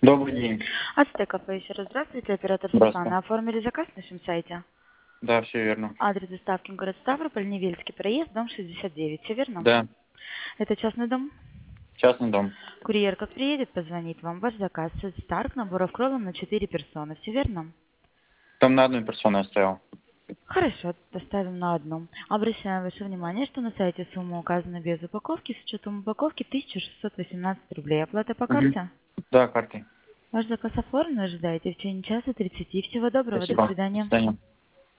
Добрый день. Ацтек кафе еще раз. Здравствуйте, оператор Здравствуйте. Светлана. Оформили заказ на нашем сайте? Да, все верно. Адрес доставки город Ставрополь, Невельский проезд, дом 69. Все верно? Да, Это частный дом? частный дом. Курьер как приедет, позвонит вам. Ваш заказ Старк, наборов кролом на 4 персоны. Все верно? Там на одну персону я стоял. Хорошо, доставим на одну. Обращаем ваше внимание, что на сайте сумма указана без упаковки. С учетом упаковки 1618 рублей. Оплата по Угу. карте? Да, картой. Ваш заказ оформлен, ожидаете в течение часа 30. Всего доброго, до Спасибо. До свидания. свидания.